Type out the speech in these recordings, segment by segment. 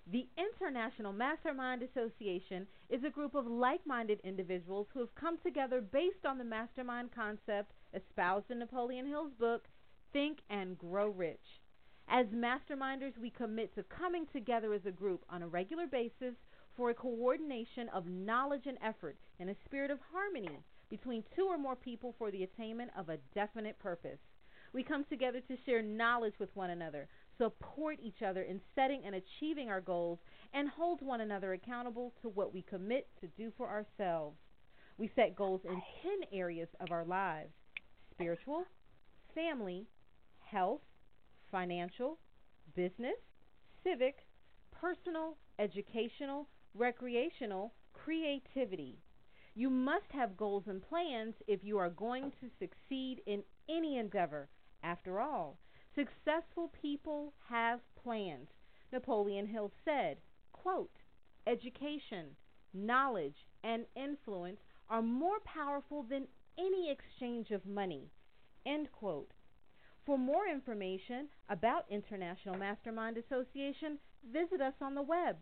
The International Mastermind Association is a group of like minded individuals who have come together based on the mastermind concept espoused in Napoleon Hill's book, Think and Grow Rich. As masterminders, we commit to coming together as a group on a regular basis for a coordination of knowledge and effort in a spirit of harmony between two or more people for the attainment of a definite purpose. We come together to share knowledge with one another, support each other in setting and achieving our goals, and hold one another accountable to what we commit to do for ourselves. We set goals in 10 areas of our lives: spiritual, family, health, financial, business, civic, personal, educational, recreational, creativity. You must have goals and plans if you are going to succeed in any endeavor. After all, successful people have plans. Napoleon Hill said, quote, education, knowledge, and influence are more powerful than any exchange of money. End quote. For more information about International Mastermind Association, visit us on the web,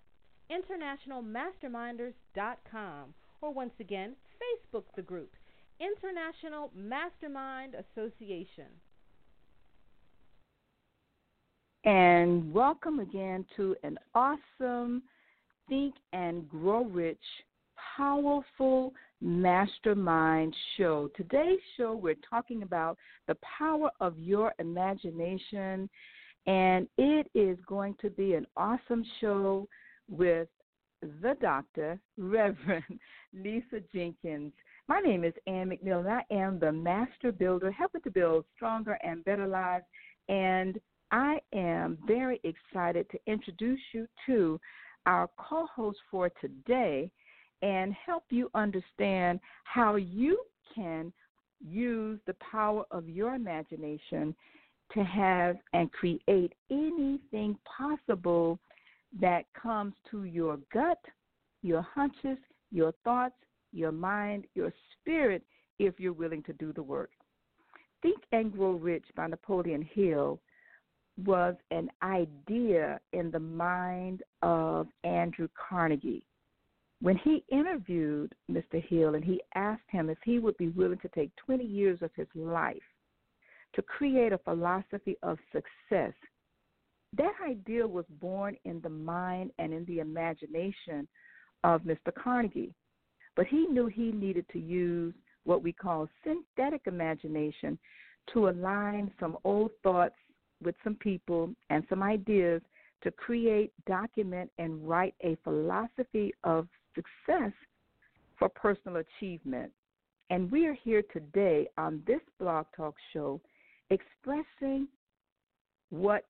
internationalmasterminders.com, or once again, Facebook the group, International Mastermind Association. And welcome again to an awesome Think and Grow Rich, powerful mastermind show. Today's show, we're talking about the power of your imagination, and it is going to be an awesome show with the Dr. Reverend Lisa Jenkins. My name is Ann McNeil, and I am the Master Builder, helping to build stronger and better lives. And I am very excited to introduce you to our co-host for today and help you understand how you can use the power of your imagination to have and create anything possible that comes to your gut, your hunches, your thoughts, your mind, your spirit, if you're willing to do the work. Think and Grow Rich by Napoleon Hill was an idea in the mind of Andrew Carnegie. When he interviewed Mr. Hill and he asked him if he would be willing to take 20 years of his life to create a philosophy of success, that idea was born in the mind and in the imagination of Mr. Carnegie. But he knew he needed to use what we call synthetic imagination to align some old thoughts with some people and some ideas to create, document, and write a philosophy of success for personal achievement. And we are here today on this Blog Talk show expressing what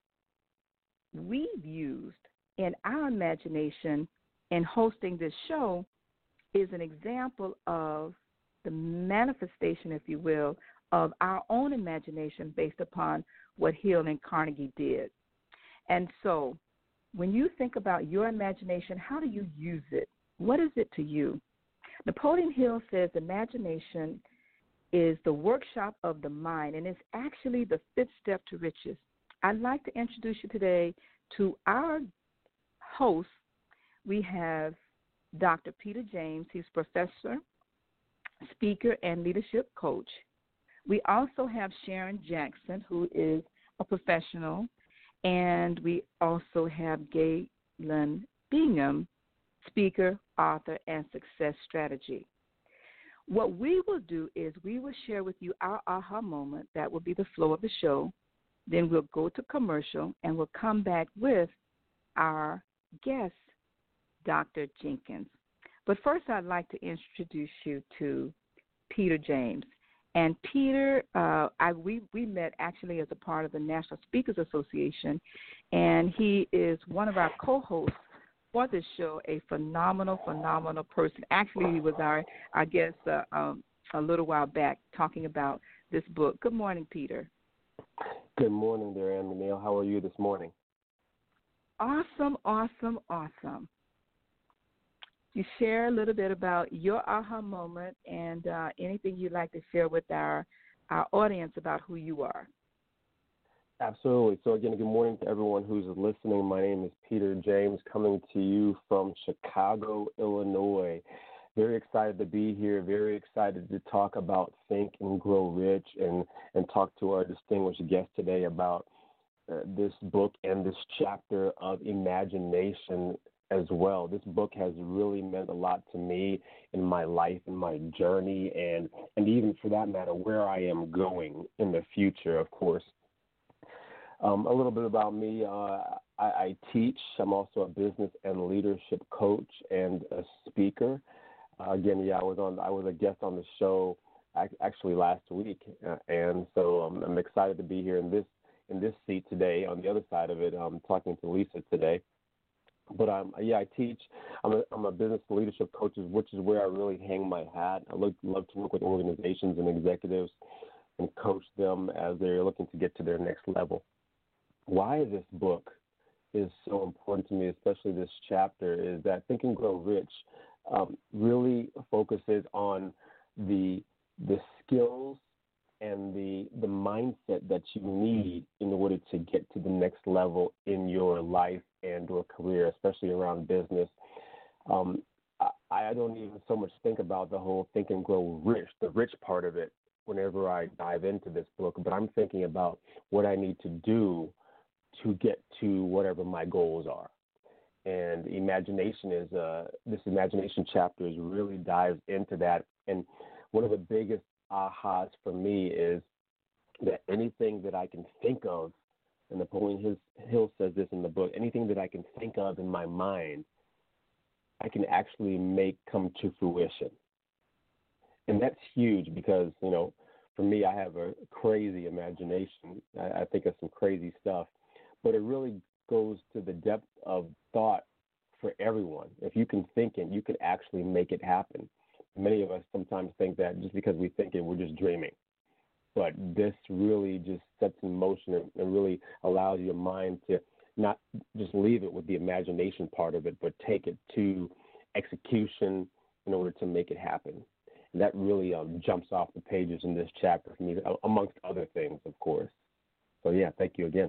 we've used in our imagination in hosting this show is an example of the manifestation, if you will, of our own imagination based upon what Hill and Carnegie did. And so when you think about your imagination, how do you use it? What is it to you? Napoleon Hill says imagination is the workshop of the mind, and it's actually the fifth step to riches. I'd like to introduce you today to our host. We have Dr. Peter James. He's professor, speaker, and leadership coach. We also have Sharon Jackson, who is a professional, and we also have Galen Bingham, speaker, author, and success strategy. What we will do is we will share with you our aha moment. That will be the flow of the show. Then we'll go to commercial, and we'll come back with our guest, Dr. Jenkins. But first, I'd like to introduce you to Peter James. And Peter, we met actually as a part of the National Speakers Association, and he is one of our co-hosts for this show, a phenomenal person. Actually, he was our guest a little while back talking about this book. Good morning, Peter. Good morning there, Ann McNeil. How are you this morning? Awesome. You share a little bit about your aha moment and anything you'd like to share with our audience about who you are. Absolutely. So again, good morning to everyone who's listening. My name is Peter James, coming to you from Chicago, Illinois. Very excited to be here. Very excited to talk about Think and Grow Rich, and talk to our distinguished guest today about this book and this chapter of imagination as well. This book has really meant a lot to me in my life, in my journey, and even for that matter, where I am going in the future, of course. A little bit about me. I teach. I'm also a business and leadership coach and a speaker. Again, I was a guest on the show actually last week, and so I'm excited to be here in this seat today. On the other side of it, I'm talking to Lisa today. But I teach. I'm a business and leadership coach, which is where I really hang my hat. I love to work with organizations and executives and coach them as they're looking to get to their next level. Why this book is so important to me, especially this chapter, is that Think and Grow Rich really focuses on the skills and the mindset that you need in order to get to the next level in your life and or career, especially around business. I don't even so much think about the whole Think and Grow Rich, the rich part of it, whenever I dive into this book, but I'm thinking about what I need to do to get to whatever my goals are. And imagination is this imagination chapter is really dives into that. And one of the biggest ahas for me is that anything that I can think of, and Napoleon Hill says this in the book, anything that I can think of in my mind, I can actually make come to fruition. And that's huge because, for me, I have a crazy imagination. I think of some crazy stuff. But it really goes to the depth of thought for everyone. If you can think it, you can actually make it happen. Many of us sometimes think that just because we think it, we're just dreaming. But this really just sets in motion and really allows your mind to not just leave it with the imagination part of it, but take it to execution in order to make it happen. And that really jumps off the pages in this chapter for me, amongst other things, of course. So, yeah, thank you again.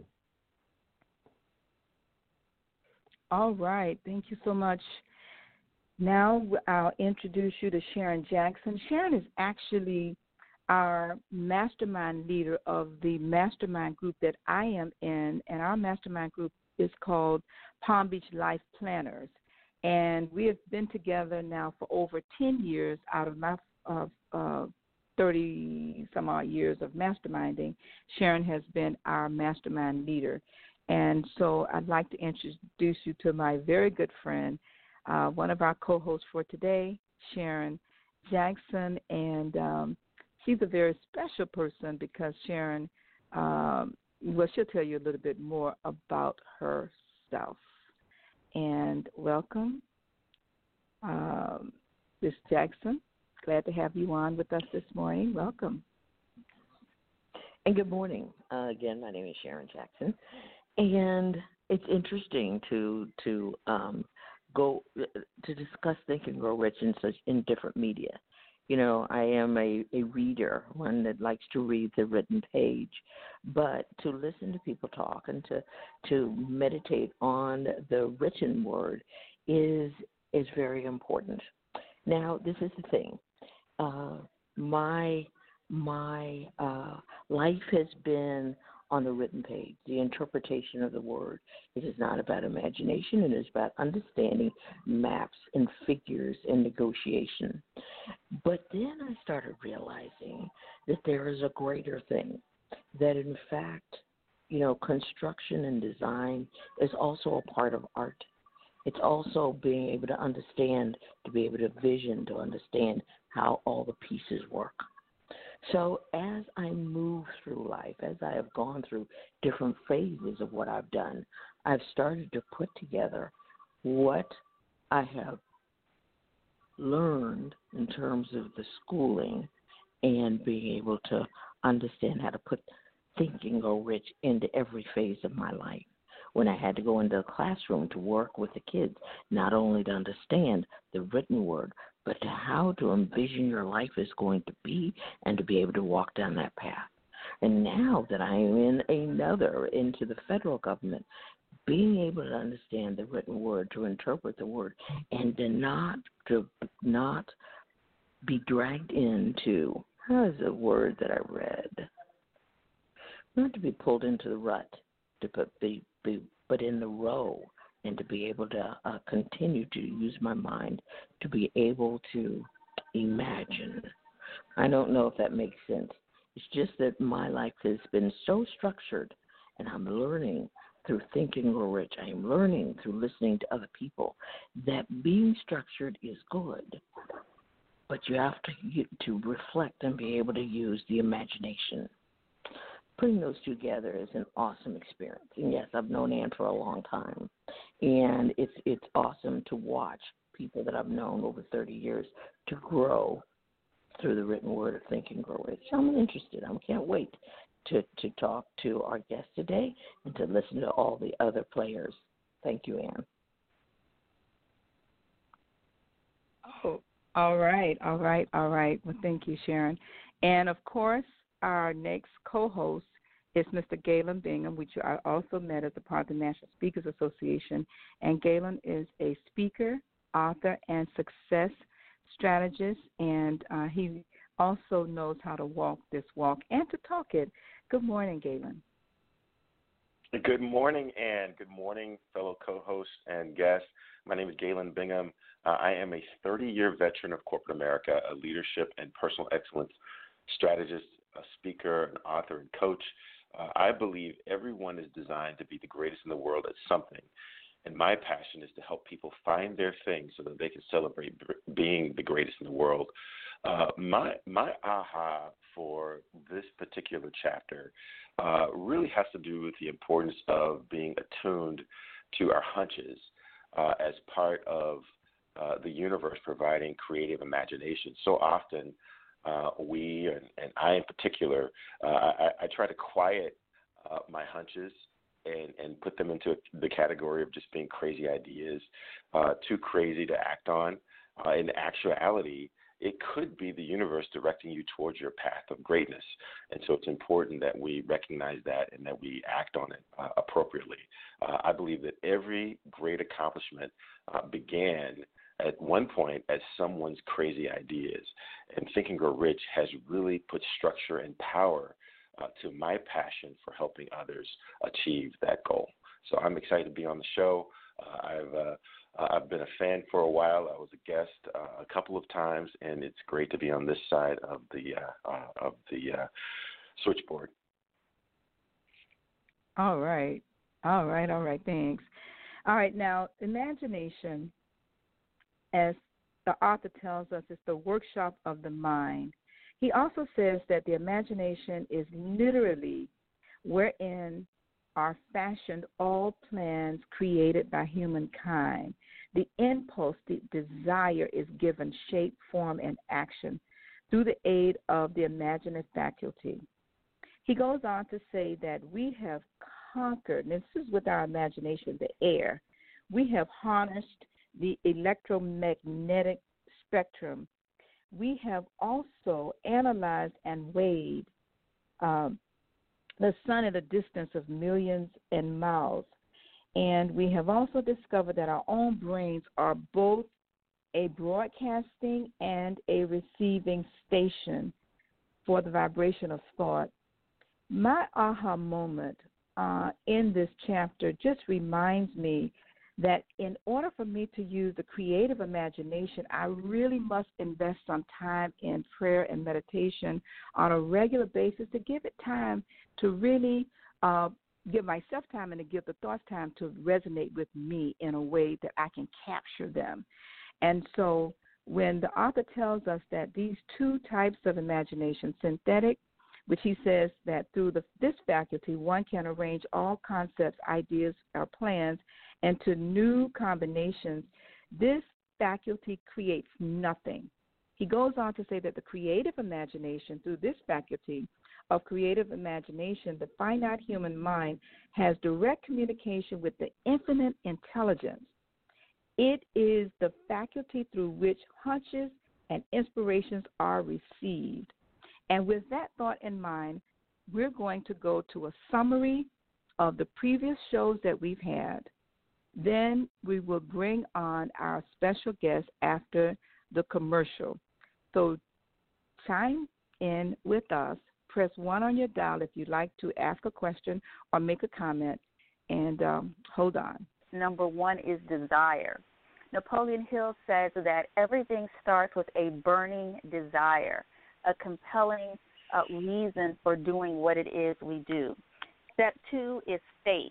All right. Thank you so much. Now I'll introduce you to Sharon Jackson. Sharon is actually our mastermind leader of the mastermind group that I am in, and our mastermind group is called Palm Beach Life Planners. And we have been together now for over 10 years out of my 30-some-odd years of masterminding. Sharon has been our mastermind leader. And so I'd like to introduce you to my very good friend, one of our co-hosts for today, Sharon Jackson. And she's a very special person because Sharon, she'll tell you a little bit more about herself. And welcome, Ms. Jackson. Glad to have you on with us this morning. Welcome. And good morning. Again, my name is Sharon Jackson. And it's interesting to go to discuss Think and Grow Rich in different media. I am a reader, one that likes to read the written page, but to listen to people talk and to meditate on the written word is very important. Now, this is the thing. My life has been on the written page, the interpretation of the word. It is not about imagination. It is about understanding maps and figures and negotiation. But then I started realizing that there is a greater thing, that in fact, construction and design is also a part of art. It's also being able to understand, to be able to vision, to understand how all the pieces work. So as I move through life, as I have gone through different phases of what I've done, I've started to put together what I have learned in terms of the schooling and being able to understand how to put Think and Grow Rich into every phase of my life. When I had to go into the classroom to work with the kids, not only to understand the written word, but to how to envision your life is going to be and to be able to walk down that path. And now that I am into the federal government, being able to understand the written word, to interpret the word, and to not be dragged into, how is the word that I read? Not to be pulled into the rut, but in the row, and to be able to continue to use my mind to be able to imagine. I don't know if that makes sense. It's just that my life has been so structured, and I'm learning through Think and Grow Rich. I am learning through listening to other people that being structured is good, but you have to reflect and be able to use the imagination. Putting those together is an awesome experience. And yes, I've known Ann for a long time, and it's awesome to watch people that I've known over 30 years to grow through the written word of Think and Grow Rich. I'm interested. I can't wait to talk to our guest today and to listen to all the other players. Thank you, Ann. Oh, all right. Well, thank you, Sharon. And, of course, our next co-host is Mr. Galen Bingham, which I also met as a part of the National Speakers Association. And Galen is a speaker, author, and success strategist, and he also knows how to walk this walk and to talk it. Good morning, Galen. Good morning, Ann. Good morning, fellow co-hosts and guests. My name is Galen Bingham. I am a 30-year veteran of corporate America, a leadership and personal excellence strategist, a speaker, an author, and coach. I believe everyone is designed to be the greatest in the world at something. And my passion is to help people find their thing so that they can celebrate being the greatest in the world. My aha for this particular chapter really has to do with the importance of being attuned to our hunches as part of the universe providing creative imagination. So often we, and I in particular, I try to quiet my hunches and put them into the category of just being crazy ideas, too crazy to act on. In actuality, it could be the universe directing you towards your path of greatness. And so it's important that we recognize that and that we act on it appropriately. I believe that every great accomplishment began at one point as someone's crazy ideas. And Think and Grow Rich has really put structure and power to my passion for helping others achieve that goal. So I'm excited to be on the show. I've been a fan for a while. I was a guest a couple of times, and it's great to be on this side of the switchboard. All right. Thanks. All right. Now, imagination, as the author tells us, is the workshop of the mind. He also says that the imagination is literally wherein are fashioned all plans created by humankind. The impulse, the desire is given shape, form, and action through the aid of the imaginative faculty. He goes on to say that we have conquered, and this is with our imagination, the air. We have harnessed the electromagnetic spectrum. We have also analyzed and weighed the sun at a distance of millions and miles. And we have also discovered that our own brains are both a broadcasting and a receiving station for the vibration of thought. My aha moment in this chapter just reminds me that in order for me to use the creative imagination, I really must invest some time in prayer and meditation on a regular basis to give it time to really give myself time and to give the thoughts time to resonate with me in a way that I can capture them. And so when the author tells us that these two types of imagination, synthetic, which he says that through this faculty, one can arrange all concepts, ideas, or plans into new combinations, this faculty creates nothing. He goes on to say that the creative imagination, through this faculty of creative imagination, the finite human mind has direct communication with the infinite intelligence. It is the faculty through which hunches and inspirations are received. And with that thought in mind, we're going to go to a summary of the previous shows that we've had. Then we will bring on our special guest after the commercial. So chime in with us. Press 1 on your dial if you'd like to ask a question or make a comment. And hold on. Number 1 is desire. Napoleon Hill says that everything starts with a burning desire, a compelling reason for doing what it is we do. Step 2 is faith,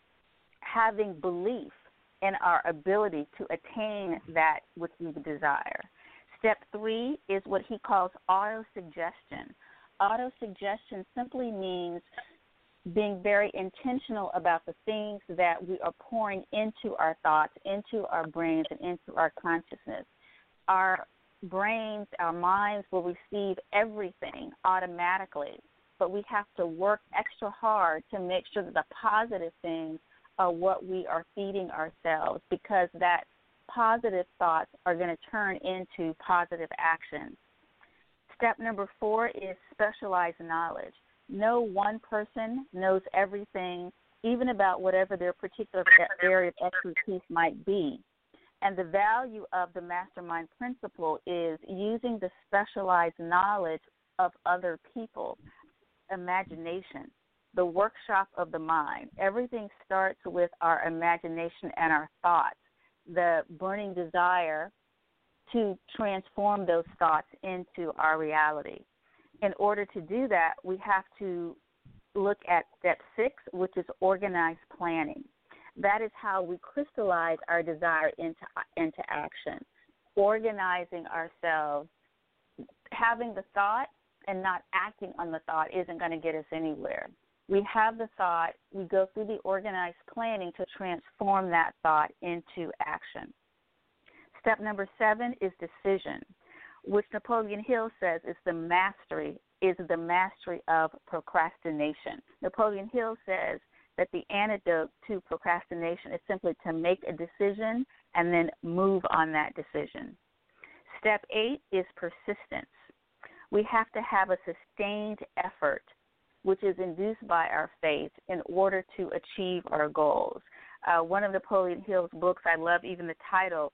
having belief in our ability to attain that which we desire. Step 3 is what he calls autosuggestion. Autosuggestion simply means being very intentional about the things that we are pouring into our thoughts, into our brains, and into our consciousness. Our brains, our minds will receive everything automatically, but we have to work extra hard to make sure that the positive things are what we are feeding ourselves, because that positive thoughts are going to turn into positive actions. Step number 4 is specialized knowledge. No one person knows everything, even about whatever their particular area of expertise might be. And the value of the mastermind principle is using the specialized knowledge of other people. Imagination, the workshop of the mind. Everything starts with our imagination and our thoughts, the burning desire to transform those thoughts into our reality. In order to do that, we have to look at step 6, which is organized planning. That is how we crystallize our desire into action. Organizing ourselves, having the thought and not acting on the thought isn't going to get us anywhere. We have the thought, we go through the organized planning to transform that thought into action. Step number 7 is decision, which Napoleon Hill says is the mastery of procrastination. Napoleon Hill says that the antidote to procrastination is simply to make a decision and then move on that decision. Step 8 is persistence. We have to have a sustained effort, which is induced by our faith, in order to achieve our goals. One of Napoleon Hill's books, I love even the title,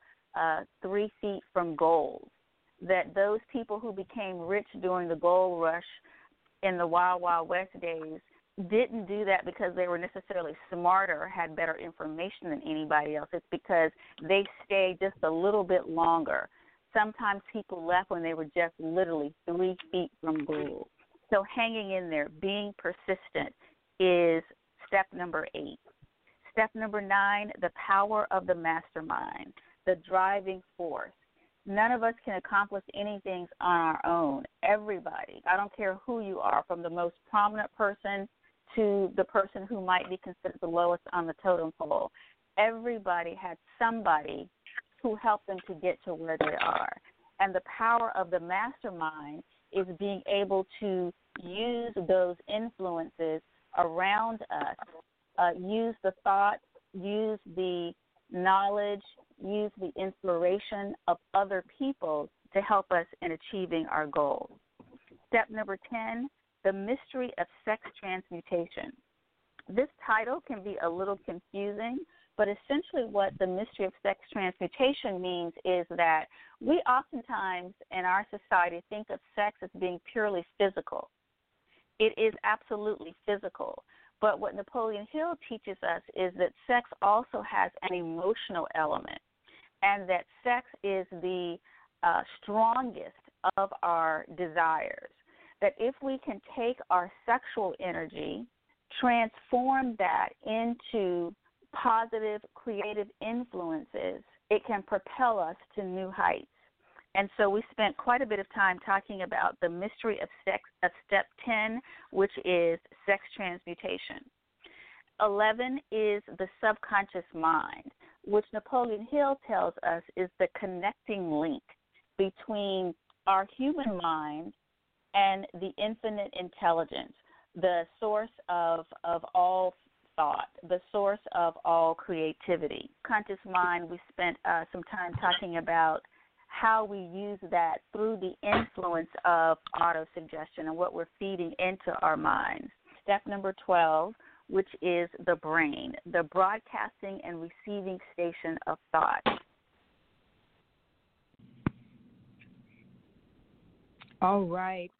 3 Feet from Gold, that those people who became rich during the gold rush in the Wild Wild West days didn't do that because they were necessarily smarter or had better information than anybody else. It's because they stayed just a little bit longer. Sometimes people left when they were just literally 3 feet from gold. So hanging in there, being persistent, is step number 8. Step number 9, the power of the mastermind, the driving force. None of us can accomplish anything on our own. Everybody, I don't care who you are, from the most prominent person to the person who might be considered the lowest on the totem pole, everybody had somebody who helped them to get to where they are. And the power of the mastermind is being able to use those influences around us, use the thought, use the knowledge, use the inspiration of other people to help us in achieving our goals. Step number 10, the mystery of sex transmutation. This title can be a little confusing, but essentially what the mystery of sex transmutation means is that we oftentimes in our society think of sex as being purely physical. It is absolutely physical. But what Napoleon Hill teaches us is that sex also has an emotional element, and that sex is the strongest of our desires. That if we can take our sexual energy, transform that into positive, creative influences, it can propel us to new heights. And so we spent quite a bit of time talking about the mystery of sex, of step 10, which is sex transmutation. 11 is the subconscious mind, which Napoleon Hill tells us is the connecting link between our human mind and the infinite intelligence, the source of all thought, the source of all creativity. Conscious mind, we spent some time talking about how we use that through the influence of autosuggestion and what we're feeding into our minds. step number 12, which is the brain, the broadcasting and receiving station of thought. All right.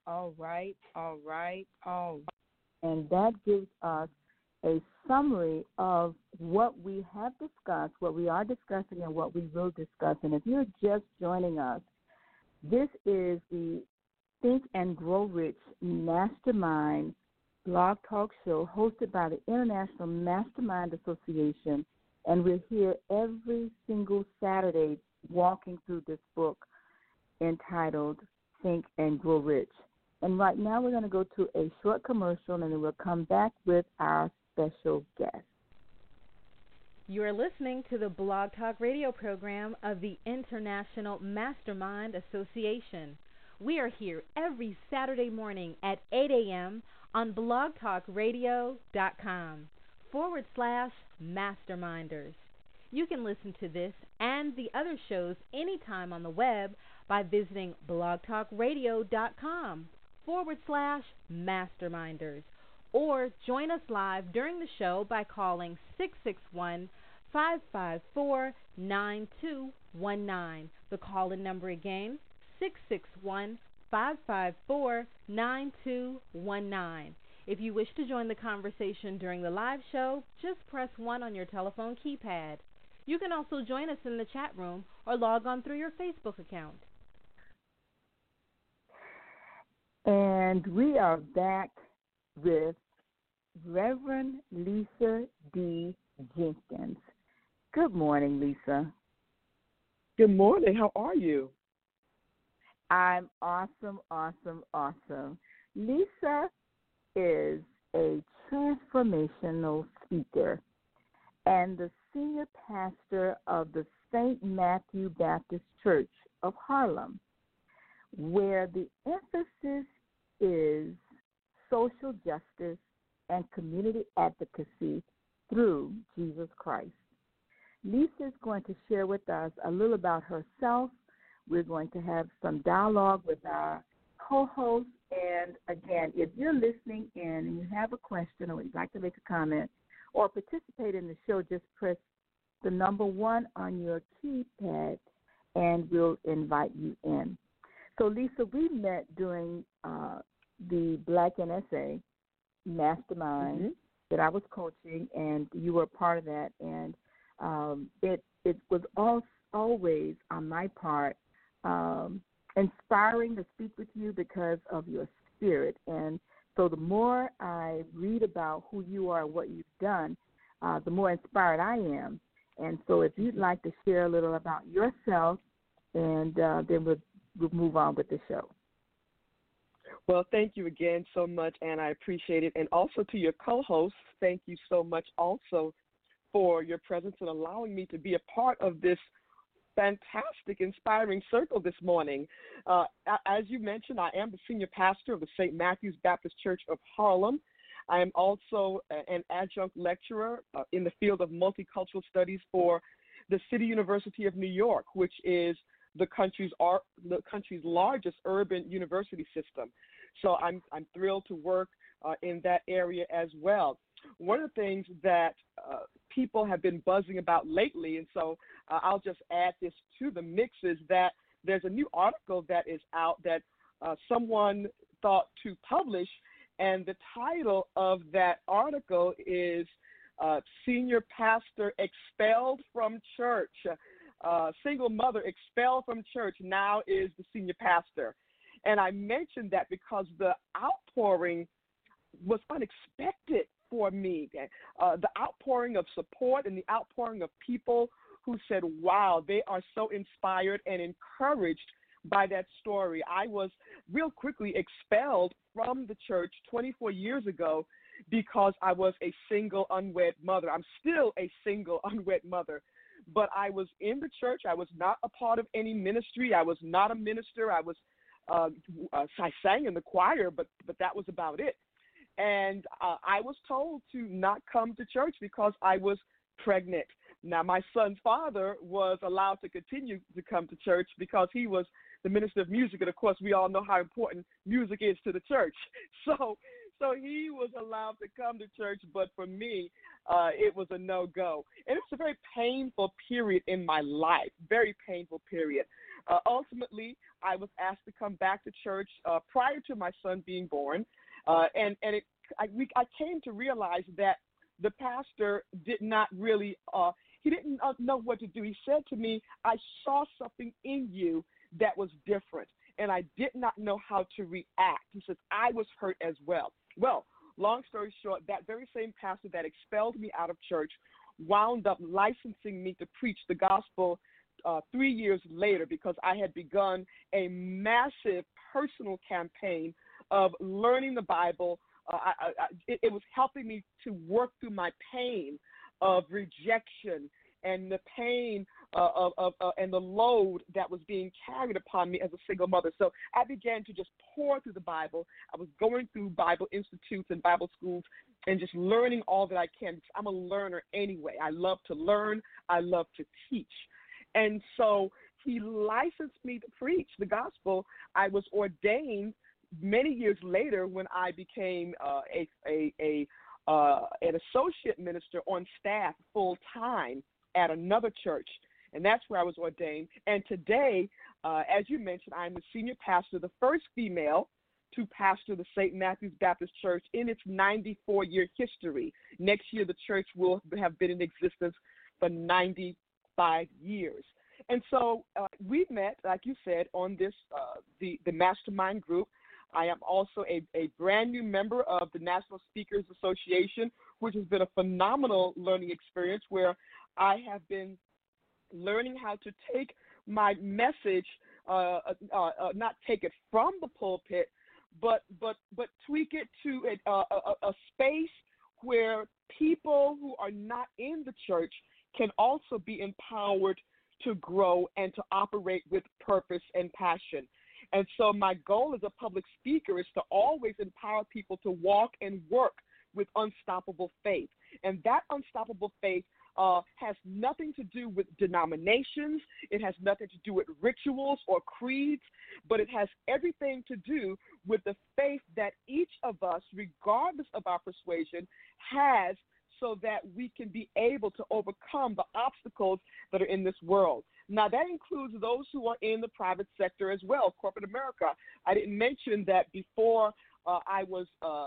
And that gives us a summary of what we have discussed, what we are discussing, and what we will discuss. And if you're just joining us, this is the Think and Grow Rich Mastermind blog talk show hosted by the International Mastermind Association. And we're here every single Saturday walking through this book entitled Think and Grow Rich. And right now we're going to go to a short commercial, and then we'll come back with our special guest. You are listening to the Blog Talk Radio program of the International Mastermind Association. We are here every Saturday morning at 8 a.m. on blogtalkradio.com/masterminders. You can listen to this and the other shows anytime on the web by visiting blogtalkradio.com/masterminders, or join us live during the show by calling 661-554-9219. The call-in number again, 661-554-9219. If you wish to join the conversation during the live show, just press 1 on your telephone keypad. You can also join us in the chat room or log on through your Facebook account. And we are back with Reverend Lisa D. Jenkins. Good morning, Lisa. Good morning. How are you? I'm awesome. Lisa is a transformational speaker and the senior pastor of the St. Matthew Baptist Church of Harlem, where the emphasis is social justice and community advocacy through Jesus Christ. Lisa is going to share with us a little about herself. We're going to have some dialogue with our co-host. And again, if you're listening in and you have a question or you'd like to make a comment or participate in the show, just press the number 1 on your keypad and we'll invite you in. So, Lisa, we met during the Black NSA Mastermind that I was coaching, and you were a part of that. And it was always, on my part, inspiring to speak with you because of your spirit. And so the more I read about who you are and what you've done, the more inspired I am. And so if you'd like to share a little about yourself, and then we'll move on with the show. Well, thank you again so much, and I appreciate it. And also to your co-hosts, thank you so much also for your presence and allowing me to be a part of this fantastic, inspiring circle this morning. As you mentioned, I am the senior pastor of the St. Matthew's Baptist Church of Harlem. I am also an adjunct lecturer in the field of multicultural studies for the City University of New York, which is the country's largest urban university system. So I'm thrilled to work in that area as well. One of the things that people have been buzzing about lately, and so I'll just add this to the mix, is that there's a new article that is out that someone thought to publish, and the title of that article is Senior Pastor Expelled from Church. Single mother expelled from church now is the senior pastor. And I mentioned that because the outpouring was unexpected for me. The outpouring of support and the outpouring of people who said, wow, they are so inspired and encouraged by that story. I was real quickly expelled from the church 24 years ago because I was a single unwed mother. I'm still a single unwed mother. But I was in the church. I was not a part of any ministry. I was not a minister. I sang in the choir, but that was about it. And I was told to not come to church because I was pregnant. Now, my son's father was allowed to continue to come to church because he was the minister of music. And, of course, we all know how important music is to the church. So So he was allowed to come to church, but for me, it was a no-go. And it was a very painful period in my life, very painful period. Ultimately, I was asked to come back to church prior to my son being born, and I came to realize that the pastor did not really, he didn't know what to do. He said to me, I saw something in you that was different, and I did not know how to react. He says, I was hurt as well. Well, long story short, that very same pastor that expelled me out of church wound up licensing me to preach the gospel 3 years later, because I had begun a massive personal campaign of learning the Bible. It was helping me to work through my pain of rejection and the pain and the load that was being carried upon me as a single mother. So I began to just pour through the Bible. I was going through Bible institutes and Bible schools and just learning all that I can. I'm a learner anyway. I love to learn. I love to teach. And so he licensed me to preach the gospel. I was ordained many years later when I became an associate minister on staff full time at another church, and that's where I was ordained. And today, as you mentioned, I'm the senior pastor, the first female to pastor the St. Matthew's Baptist Church in its 94-year history. Next year, the church will have been in existence for 95 years. And so we met, like you said, on this the mastermind group. I am also a brand new member of the National Speakers Association, which has been a phenomenal learning experience where I have been learning how to take my message, not take it from the pulpit, but tweak it to a space where people who are not in the church can also be empowered to grow and to operate with purpose and passion. And so my goal as a public speaker is to always empower people to walk and work with unstoppable faith. And that unstoppable faith has nothing to do with denominations. It has nothing to do with rituals or creeds, but it has everything to do with the faith that each of us, regardless of our persuasion, has, so that we can be able to overcome the obstacles that are in this world. Now, that includes those who are in the private sector as well, corporate America. I didn't mention that before I was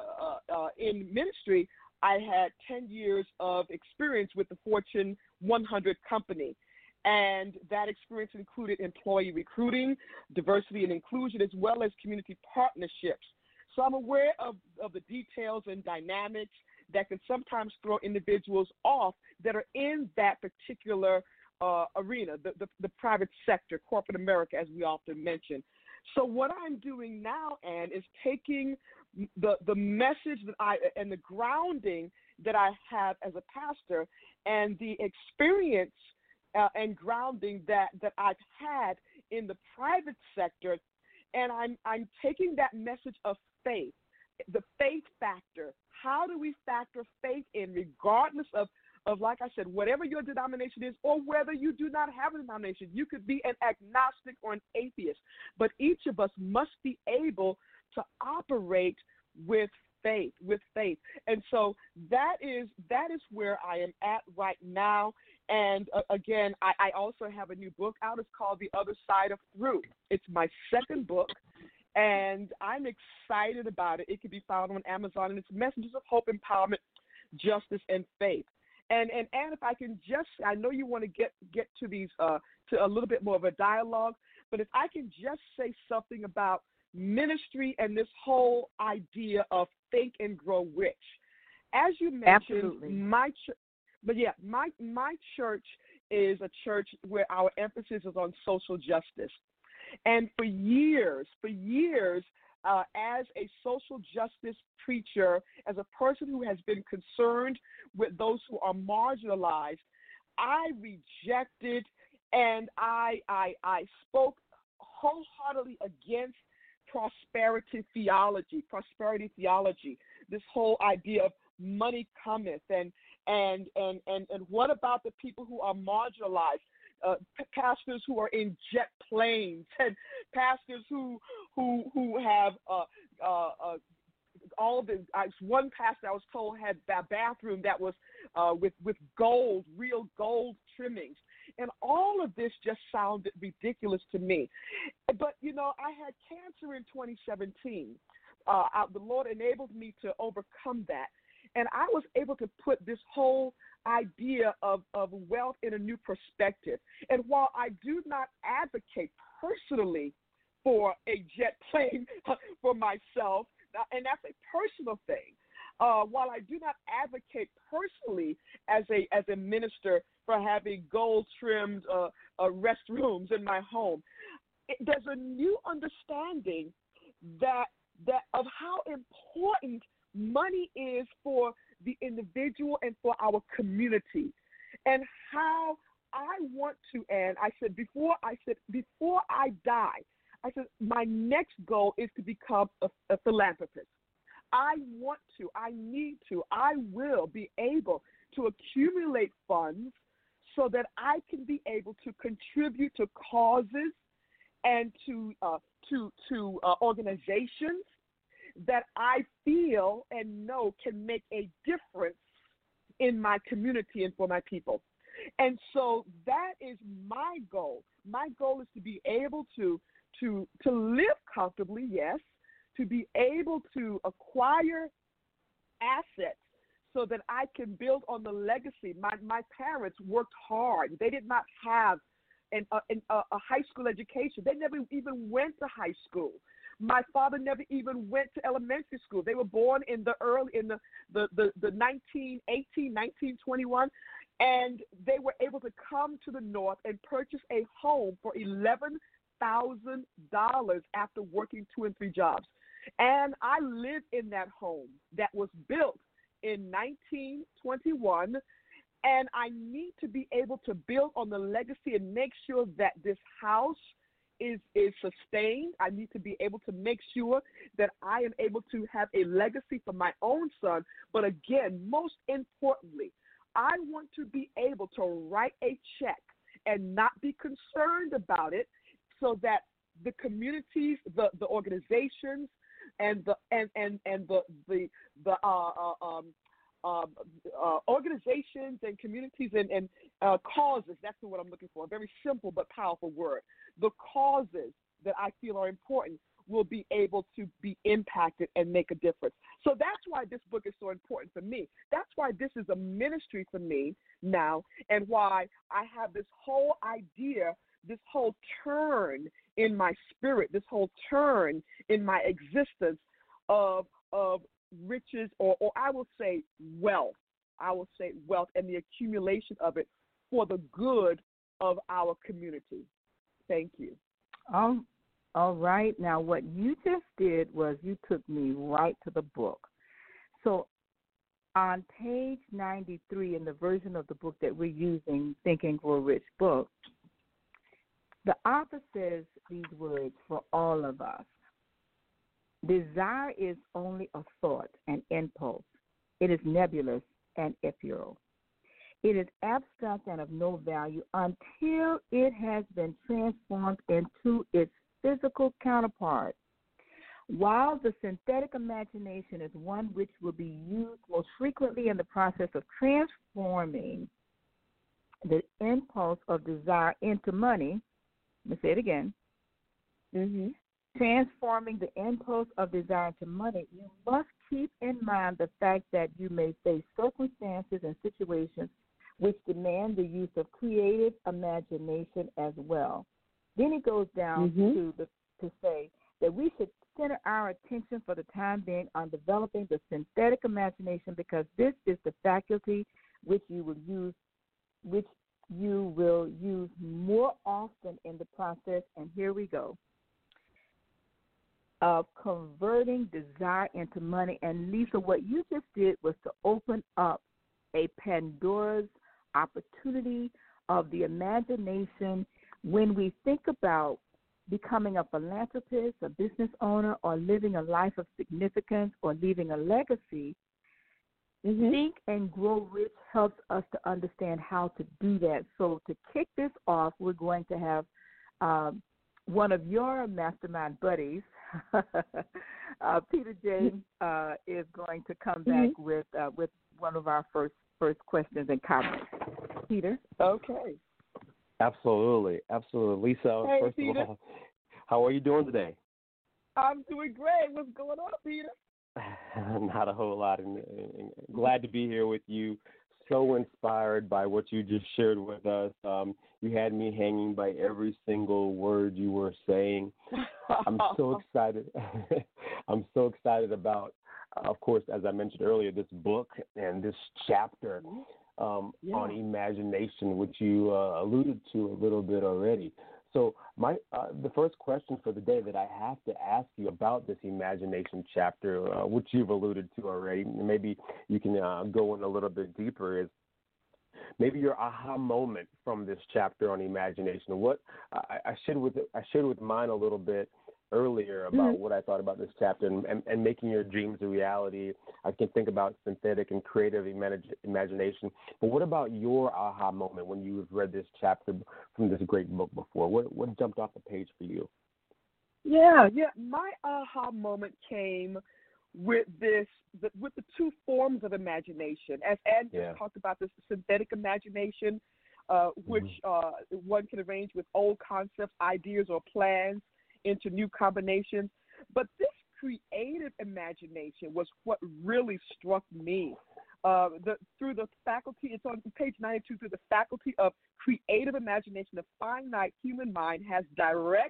in ministry, I had 10 years of experience with the Fortune 100 company. And that experience included employee recruiting, diversity and inclusion, as well as community partnerships. So I'm aware of the details and dynamics that can sometimes throw individuals off that are in that particular arena, the private sector, corporate America, as we often mention. So what I'm doing now, Ann, is taking the message that and the grounding that I have as a pastor and the experience and grounding that I've had in the private sector, and I'm taking that message of faith, the faith factor. How do we factor faith in regardless of, like I said, whatever your denomination is or whether you do not have a denomination? You could be an agnostic or an atheist, but each of us must be able to operate with faith. And so that is where I am at right now. And again, I also have a new book out. It's called The Other Side of Through. It's my second book, and I'm excited about it. It can be found on Amazon, and it's Messages of Hope, Empowerment, Justice, and Faith. And if I can just, I know you want to get to these to a little bit more of a dialogue, but if I can just say something about ministry and this whole idea of think and grow rich. As you mentioned, absolutely. my church is a church where our emphasis is on social justice. And for years, as a social justice preacher, as a person who has been concerned with those who are marginalized, I rejected and I spoke wholeheartedly against prosperity theology, this whole idea of money cometh and what about the people who are marginalized? Pastors who are in jet planes and pastors who have all of it. One pastor I was told had a bathroom that was with gold, real gold trimmings. And all of this just sounded ridiculous to me. But, I had cancer in 2017. The Lord enabled me to overcome that. And I was able to put this whole idea of wealth in a new perspective. And while I do not advocate personally for a jet plane for myself, and that's a personal thing, while I do not advocate personally as a minister for having gold-trimmed restrooms in my home, there's a new understanding that of how important money is for the individual and for our community, and how I want to. And I said before I die, I said my next goal is to become a philanthropist. I want to, I need to, I will be able to accumulate funds so that I can be able to contribute to causes and to organizations that I feel and know can make a difference in my community and for my people. And so that is my goal. My goal is to be able to live comfortably, yes, to be able to acquire assets so that I can build on the legacy. My parents worked hard. They did not have a high school education. They never even went to high school. My father never even went to elementary school. They were born in the 1921, and they were able to come to the North and purchase a home for $11,000 after working 2 and 3 jobs. And I live in that home that was built in 1921, and I need to be able to build on the legacy and make sure that this house is sustained. I need to be able to make sure that I am able to have a legacy for my own son. But again, most importantly, I want to be able to write a check and not be concerned about it, so that the communities, the organizations, and the organizations and communities and causes, that's what I'm looking for, a very simple but powerful word. The causes that I feel are important will be able to be impacted and make a difference. So that's why this book is so important for me. That's why this is a ministry for me now, and why I have this whole idea, this whole turn in my spirit, this whole turn in my existence of riches, or I will say wealth. I will say wealth and the accumulation of it for the good of our community. Thank you. All right. Now, what you just did was you took me right to the book. So on page 93 in the version of the book that we're using, Think and Grow Rich book, the author says these words for all of us. Desire is only a thought, an impulse. It is nebulous and ethereal. It is abstract and of no value until it has been transformed into its physical counterpart. While the synthetic imagination is one which will be used most frequently in the process of transforming the impulse of desire into money, let me say it again, transforming the impulse of desire into money, you must keep in mind the fact that you may face circumstances and situations which demand the use of creative imagination as well. Then he goes down to say that we should center our attention for the time being on developing the synthetic imagination, because this is the faculty which you will use more often in the process, and here we go, of converting desire into money. And Lisa, what you just did was to open up a Pandora's opportunity of the imagination when we think about becoming a philanthropist, a business owner, or living a life of significance, or leaving a legacy. Think and Grow Rich helps us to understand how to do that. So to kick this off, we're going to have one of your mastermind buddies, Peter James is going to come back with one of our first questions and comments. Peter? Okay. Absolutely. Lisa, hey, first Peter. of all, how are you doing today? I'm doing great. What's going on, Peter? Not a whole lot. And glad to be here with you. So inspired by what you just shared with us. You had me hanging by every single word you were saying. I'm so excited. I'm so excited about, of course, as I mentioned earlier, this book and this chapter on imagination, which you alluded to a little bit already. So the first question for the day that I have to ask you about this imagination chapter, which you've alluded to already, maybe you can go in a little bit deeper, is maybe your aha moment from this chapter on imagination. What I shared with mine a little bit earlier about what I thought about this chapter and making your dreams a reality. I can think about synthetic and creative imagination. But what about your aha moment when you've read this chapter from this great book before? What jumped off the page for you? Yeah. My aha moment came with the two forms of imagination. As Anne just talked about, this synthetic imagination, which one can arrange with old concepts, ideas, or plans into new combinations. But this creative imagination was what really struck me. Through the faculty, it's on page 92, through the faculty of creative imagination, the finite human mind has direct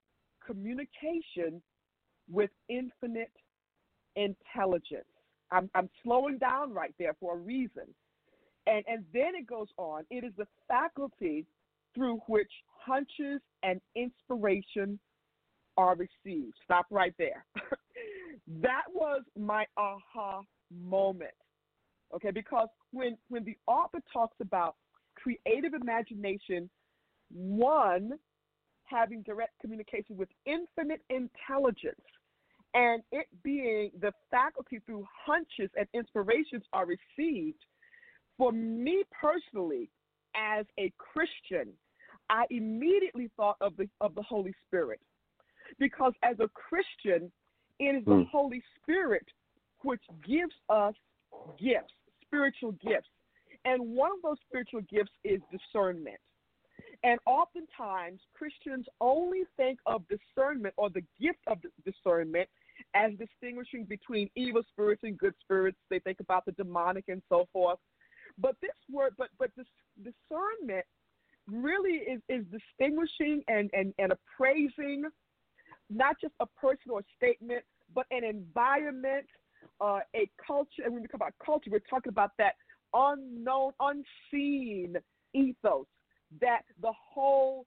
communication with infinite intelligence. I'm slowing down right there for a reason. And then it goes on. It is the faculty through which hunches and inspiration are received. Stop right there. That was my aha moment. Okay, because when the author talks about creative imagination, one, having direct communication with infinite intelligence, and it being the faculty through hunches and inspirations are received, for me personally, as a Christian, I immediately thought of the Holy Spirit. Because as a Christian, it is the Holy Spirit which gives us gifts, spiritual gifts. And one of those spiritual gifts is discernment. And oftentimes, Christians only think of discernment or the gift of discernment as distinguishing between evil spirits and good spirits. They think about the demonic and so forth. But this word, but this discernment really is distinguishing and appraising not just a person or a statement, but an environment, a culture. And when we talk about culture, we're talking about that unknown, unseen ethos, that the whole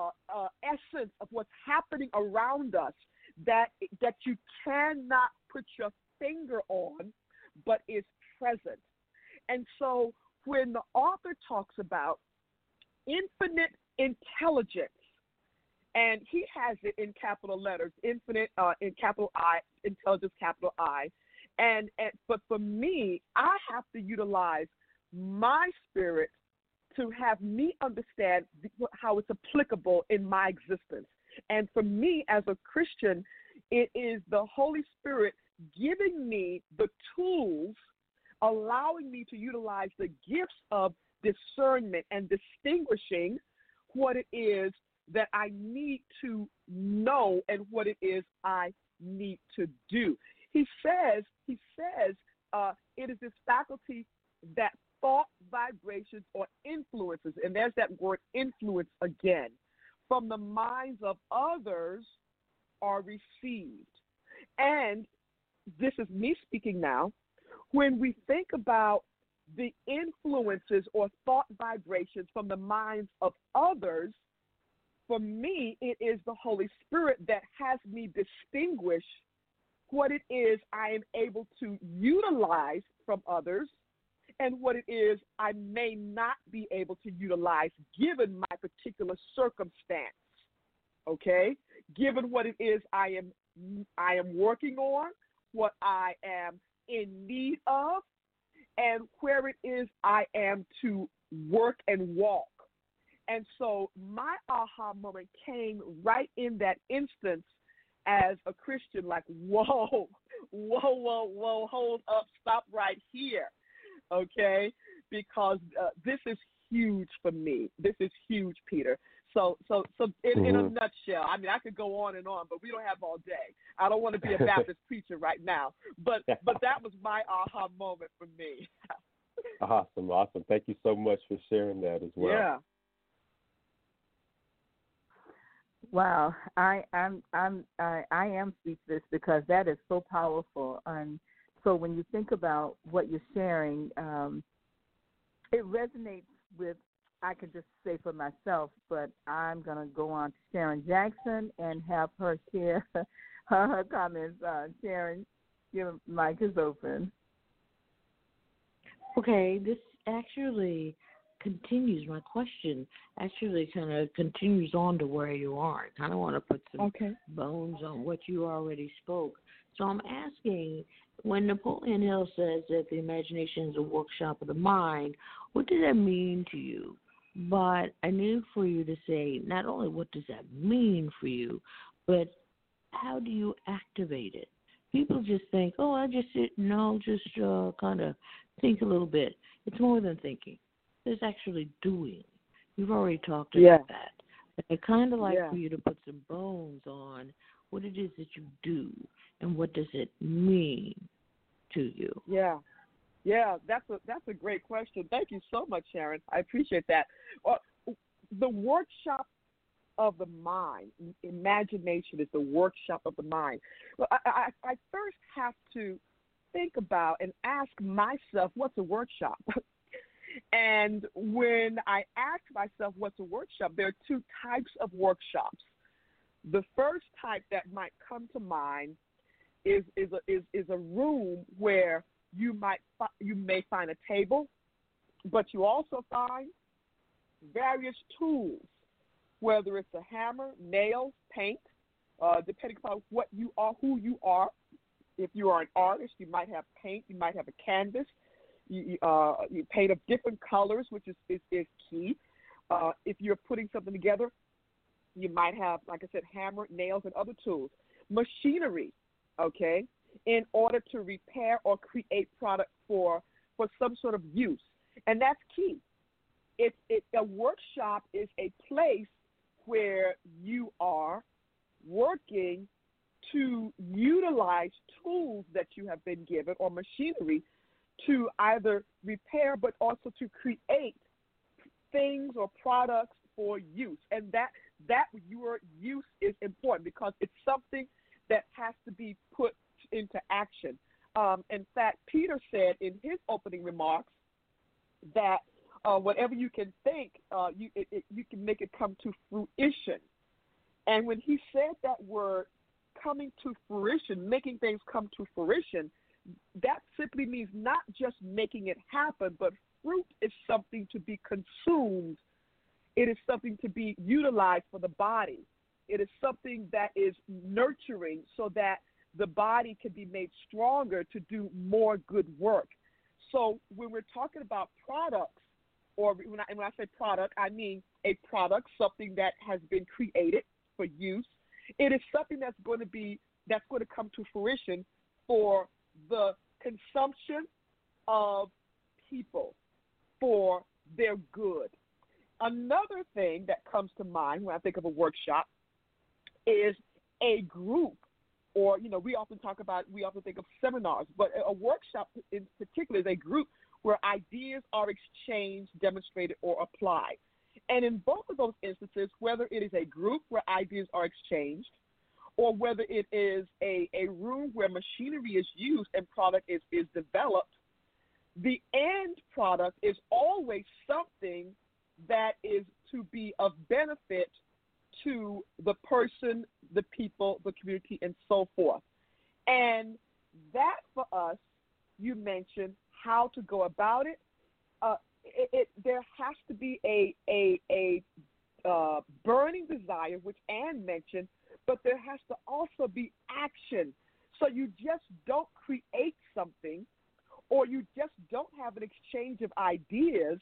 essence of what's happening around us that you cannot put your finger on, but is present. And so when the author talks about infinite intelligence, and he has it in capital letters, infinite in capital I, intelligence capital I. But for me, I have to utilize my spirit to have me understand how it's applicable in my existence. And for me as a Christian, it is the Holy Spirit giving me the tools, allowing me to utilize the gifts of discernment and distinguishing what it is that I need to know and what it is I need to do. He says, it is this faculty that thought vibrations or influences, and there's that word influence again, from the minds of others are received. And this is me speaking now. When we think about the influences or thought vibrations from the minds of others, for me, it is the Holy Spirit that has me distinguish what it is I am able to utilize from others and what it is I may not be able to utilize given my particular circumstance, okay? Given what it is I am working on, what I am in need of, and where it is I am to work and walk. And so my aha moment came right in that instance as a Christian, like, whoa, hold up, stop right here, okay? Because this is huge for me. This is huge, Peter. So in a nutshell, I mean, I could go on and on, but we don't have all day. I don't want to be a Baptist preacher right now, but that was my aha moment for me. Awesome. Thank you so much for sharing that as well. Yeah. Wow, I am speechless because that is so powerful. And so when you think about what you're sharing, it resonates with, I can just say for myself, but I'm going to go on to Sharon Jackson and have her share her comments. Sharon, your mic is open. Okay, this actually continues, my question actually kind of continues on to where you are. I kind of want to put some bones on what you already spoke. So I'm asking, when Napoleon Hill says that the imagination is a workshop of the mind, what does that mean to you? But I need for you to say not only what does that mean for you, but how do you activate it? People just think, oh, I just sit, no, just kind of think a little bit. It's more than thinking. There's actually doing. You've already talked about that. But I kind of like for you to put some bones on what it is that you do and what does it mean to you. Yeah, that's a great question. Thank you so much, Sharon. I appreciate that. The workshop of the mind, imagination is the workshop of the mind. Well, I first have to think about and ask myself, what's a workshop? And when I ask myself what's a workshop, there are two types of workshops. The first type that might come to mind is a room where you may find a table, but you also find various tools, whether it's a hammer, nails, paint, depending upon what you are, who you are. If you are an artist, you might have paint, you might have a canvas. You paint of different colors, which is key. If you're putting something together, you might have, like I said, hammer, nails, and other tools. Machinery, okay, in order to repair or create product for some sort of use. And that's key. A workshop is a place where you are working to utilize tools that you have been given or machinery to either repair but also to create things or products for use. And that your use is important because it's something that has to be put into action. In fact, Peter said in his opening remarks that whatever you can think, you can make it come to fruition. And when he said that word, coming to fruition, making things come to fruition, that simply means not just making it happen, but fruit is something to be consumed. It is something to be utilized for the body. It is something that is nurturing so that the body can be made stronger to do more good work. So when we're talking about products, or when I say product, I mean a product, something that has been created for use. It is something that's going to come to fruition for the consumption of people for their good. Another thing that comes to mind when I think of a workshop is a group, or we often think of seminars, but a workshop in particular is a group where ideas are exchanged, demonstrated, or applied. And in both of those instances, whether it is a group where ideas are exchanged, or whether it is a room where machinery is used and product is developed, the end product is always something that is to be of benefit to the person, the people, the community, and so forth. And that for us, you mentioned how to go about it. There has to be a burning desire, which Ann mentioned, but there has to also be action. So you just don't create something, or you just don't have an exchange of ideas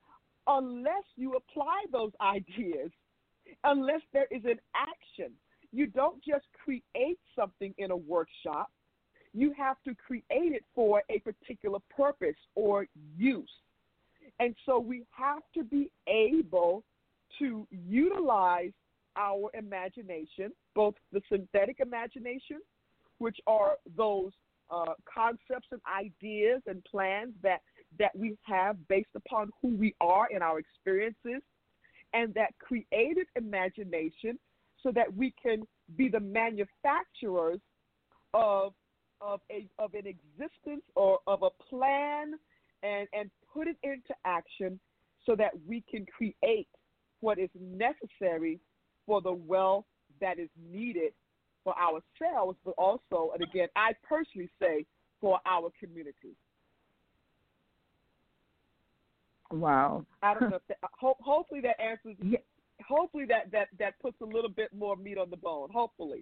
unless you apply those ideas, unless there is an action. you don't just create something in a workshop. You have to create it for a particular purpose or use. And so we have to be able to utilize our imagination, both the synthetic imagination, which are those concepts and ideas and plans that we have based upon who we are and our experiences, and that creative imagination so that we can be the manufacturers of an existence or of a plan and put it into action so that we can create what is necessary for the wealth that is needed for ourselves, but also, and again, I personally say, for our community. Wow. I don't know. Hopefully that answers. Yeah. Hopefully that puts a little bit more meat on the bone. Hopefully.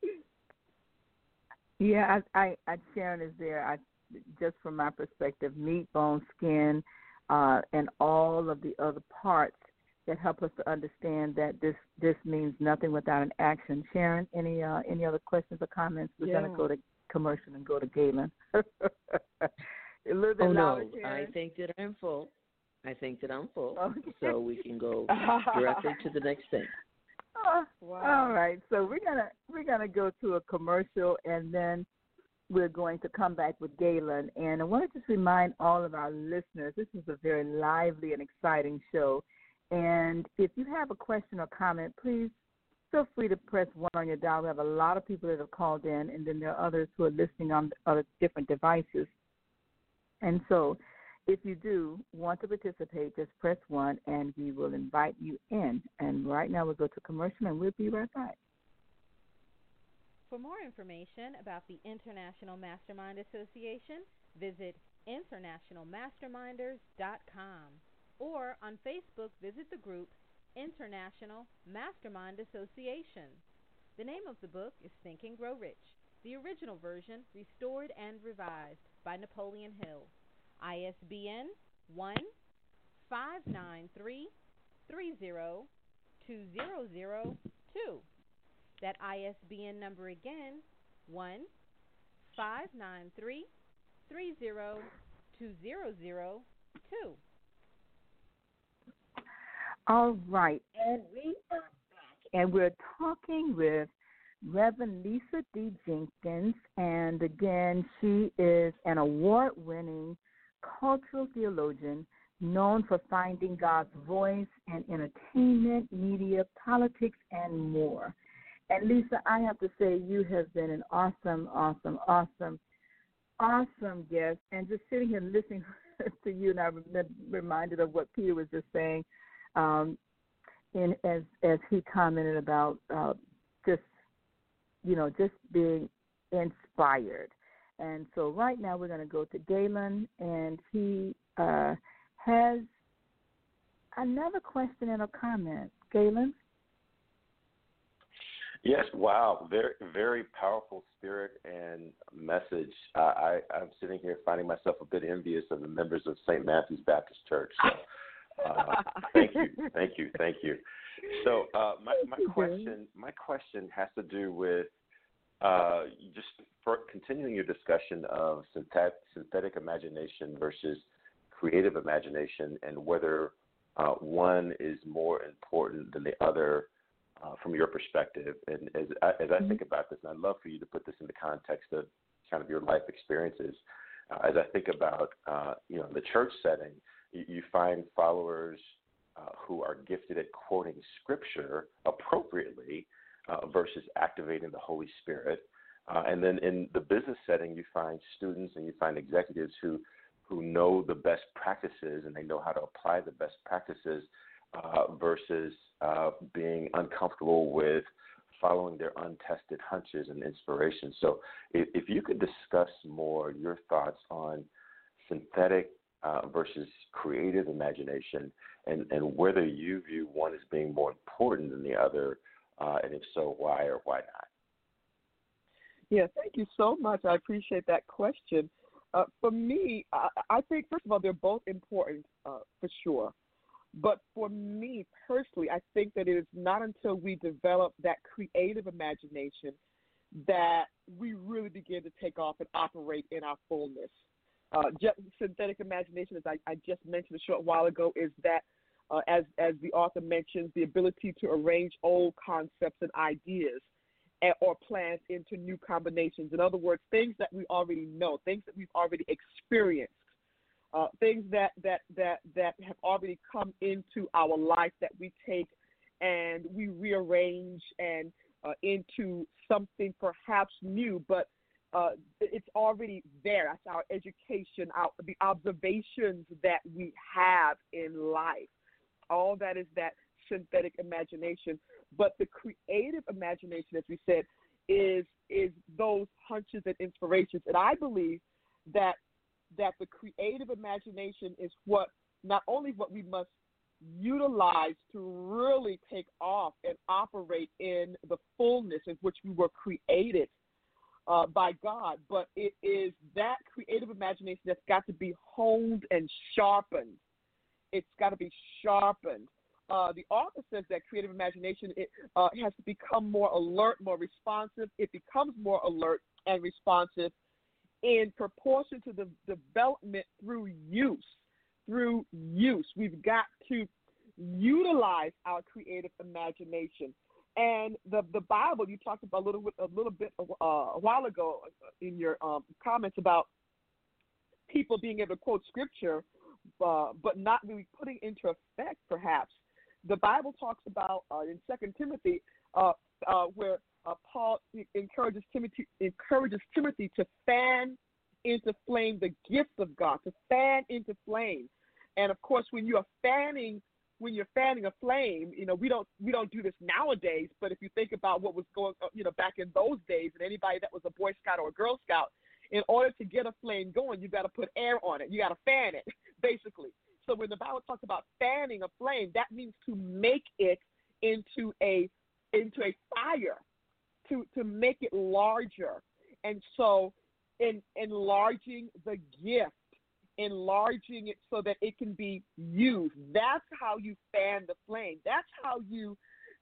Yeah, Sharon is there. Just from my perspective, meat, bone, skin, and all of the other parts that help us to understand that this means nothing without an action. Sharon, any other questions or comments? We're going to go to commercial and go to Galen. A little bit louder, no, Sharon. I think that I'm full. Okay. So we can go directly to the next thing. Wow. All right, so we're gonna go to a commercial, and then we're going to come back with Galen. And I want to just remind all of our listeners, this is a very lively and exciting show. And if you have a question or comment, please feel free to press 1 on your dial. We have a lot of people that have called in, and then there are others who are listening on other different devices. And so if you do want to participate, just press 1, and we will invite you in. And right now we'll go to commercial, and we'll be right back. For more information about the International Mastermind Association, visit internationalmasterminders.com. Or on Facebook, visit the group International Mastermind Association. The name of the book is Think and Grow Rich, the original version restored and revised by Napoleon Hill. ISBN 1-593-302-0002. That ISBN number again, 1-593-302-0002. All right, and we are back, and we're talking with Reverend Lisa D. Jenkins, and again, she is an award-winning cultural theologian known for finding God's voice in entertainment, media, politics, and more. And Lisa, I have to say you have been an awesome guest, and just sitting here listening to you, and I'm reminded of what Peter was just saying, as he commented about just being inspired. And so right now we're going to go to Galen, and he has another question and a comment. Galen? Yes, wow, very, very powerful spirit and message. I'm sitting here finding myself a bit envious of the members of St. Matthew's Baptist Church. So, thank you. So my question has to do with just for continuing your discussion of synthetic imagination versus creative imagination, and whether one is more important than the other from your perspective. And as I think about this, and I'd love for you to put this in the context of kind of your life experiences, as I think about the church setting, you find followers who are gifted at quoting Scripture appropriately versus activating the Holy Spirit. And then in the business setting, you find students and you find executives who know the best practices and they know how to apply the best practices versus being uncomfortable with following their untested hunches and inspiration. So if you could discuss more your thoughts on synthetic versus creative imagination, and whether you view one as being more important than the other, and if so, why or why not? Yeah, thank you so much. I appreciate that question. For me, I think, first of all, they're both important for sure. But for me personally, I think that it is not until we develop that creative imagination that we really begin to take off and operate in our fullness. Just synthetic imagination, as I just mentioned a short while ago, is that, as the author mentions, the ability to arrange old concepts and ideas or plans into new combinations. In other words, things that we already know, things that we've already experienced, things that have already come into our life that we take and we rearrange and into something perhaps new, but it's already there. That's our education, the observations that we have in life. All that is that synthetic imagination. But the creative imagination, as we said, is those hunches and inspirations. And I believe that the creative imagination is not only what we must utilize to really take off and operate in the fullness in which we were created by God, but it is that creative imagination that's got to be honed and sharpened. It's got to be sharpened. The author says that creative imagination has to become more alert, more responsive. It becomes more alert and responsive in proportion to the development through use. We've got to utilize our creative imagination. And the Bible, you talked about a little bit a while ago in your comments about people being able to quote scripture, but not really putting into effect, perhaps. The Bible talks about in 2 Timothy where Paul encourages Timothy to fan into flame the gift of God, to fan into flame. And of course, when you're fanning a flame, we don't do this nowadays. But if you think about what was going, back in those days, and anybody that was a Boy Scout or a Girl Scout, in order to get a flame going, you got to put air on it. You got to fan it, basically. So when the Bible talks about fanning a flame, that means to make it into a fire, to make it larger. And so, in enlarging the gift, enlarging it so that it can be used. That's how you fan the flame. That's how you